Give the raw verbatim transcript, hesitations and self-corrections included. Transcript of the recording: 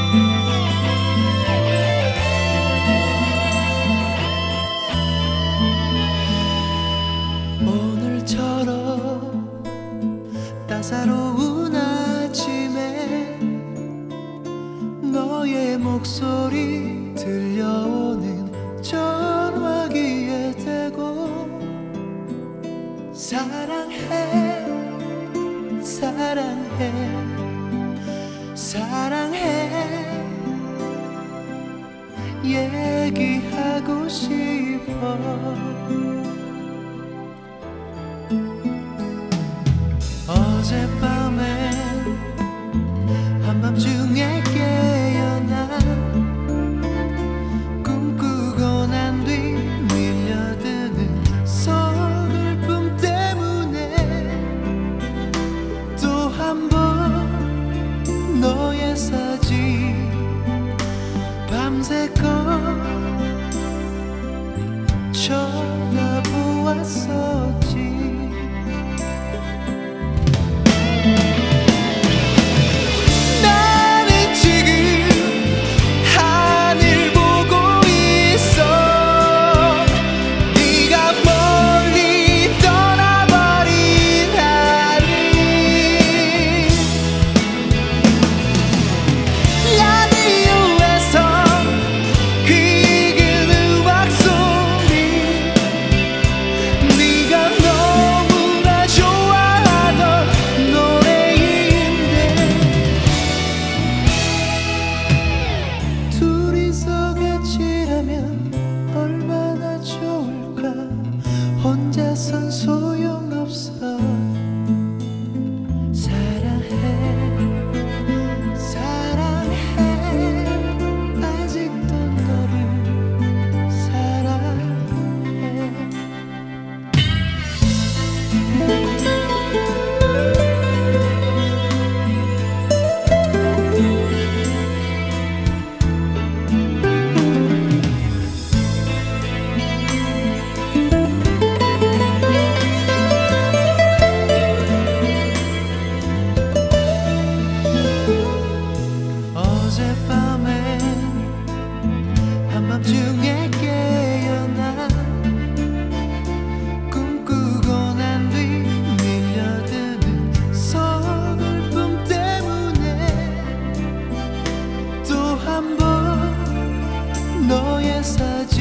오늘처럼 따사로운 아침에 너의 목소리 들려오는 전화기에 대고 사랑해 사랑해 사랑해 얘기하고 싶어. 어젯밤에 한밤중에 깨어나 꿈꾸고 난 뒤 밀려드는 서글픔 때문에 또 한 번 너의 사진 밤새껏 쳐다보았었지. 혼자선 소용없어. 사랑해 사랑해 아직도 너를 사랑해. 어젯밤에 한밤중에 깨어나 꿈꾸고 난 뒤 밀려드는 서글픔 때문에 또 한 번 너의 사진